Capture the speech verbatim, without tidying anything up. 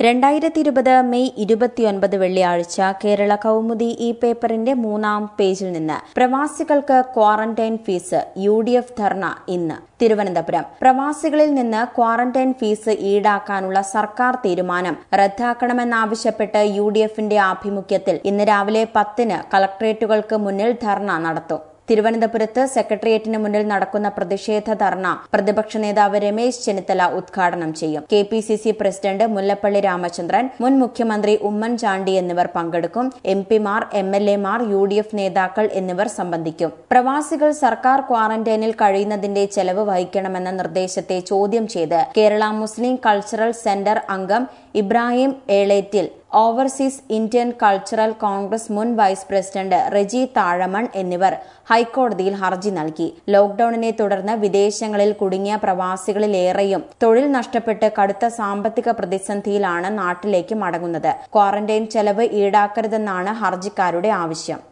രണ്ടായിരത്തി ഇരുപത് മെയ് ഇരുപത്തിയൊൻപത് വെള്ളിയാഴ്ച കേരള കൗമുദി ഈ പേപ്പറിന്റെ മൂന്നാം പേജിൽ നിന്ന് പ്രവാസികൾക്ക് quarantine fees U D F dharna ഇന്ന് തിരുവനന്തപുരം. പ്രവാസികളിൽ നിന്ന് ക്വാറന്റൈൻ ഫീസ് ഈടാക്കാനുള്ള സർക്കാർ തീരുമാനം റദ്ദാക്കണമെന്നാവശ്യപ്പെട്ട് യു ഡി എഫിന്റെ ആഭിമുഖ്യത്തിൽ ഇന്ന് രാവിലെ പത്തിന് കളക്ടറേറ്റുകൾക്ക് മുന്നിൽ ധർണ നടത്തും. തിരുവനന്തപുരത്ത് സെക്രട്ടേറിയറ്റിന് മുന്നിൽ നടക്കുന്ന പ്രതിഷേധ ധർണ പ്രതിപക്ഷ നേതാവ് രമേശ് ചെന്നിത്തല ഉദ്ഘാടനം ചെയ്യും. K P C C president Mullappally Ramachandran, മുൻ മുഖ്യമന്ത്രി ഉമ്മൻചാണ്ടി എന്നിവർ പങ്കെടുക്കും. എം പിമാർ, എം എൽ എമാർ, യു ഡി എഫ് നേതാക്കൾ എന്നിവർ സംബന്ധിക്കും. പ്രവാസികൾ സർക്കാർ ക്വാറന്റൈനിൽ കഴിയുന്നതിന്റെ ചെലവ് വഹിക്കണമെന്ന നിർദ്ദേശത്തെ ചോദ്യം ചെയ്ത് കേരള മുസ്ലിം കൾച്ചറൽ സെന്റർ അംഗം Ibrahim Elettil, Overseas Indian Cultural Congress മുൻ വൈസ് പ്രസിഡന്റ് റെജി താഴമൺ എന്നിവർ ഹൈക്കോടതിയിൽ ഹർജി നൽകി. ലോക്ഡൌണിനെ തുടർന്ന് വിദേശങ്ങളിൽ കുടുങ്ങിയ പ്രവാസികളിലേറെയും തൊഴിൽ നഷ്ടപ്പെട്ട് കടുത്ത സാമ്പത്തിക പ്രതിസന്ധിയിലാണ് നാട്ടിലേക്ക് മടങ്ങുന്നത്. ക്വാറന്റൈൻ ചെലവ് ഈടാക്കരുതെന്നാണ് ഹർജിക്കാരുടെ ആവശ്യം.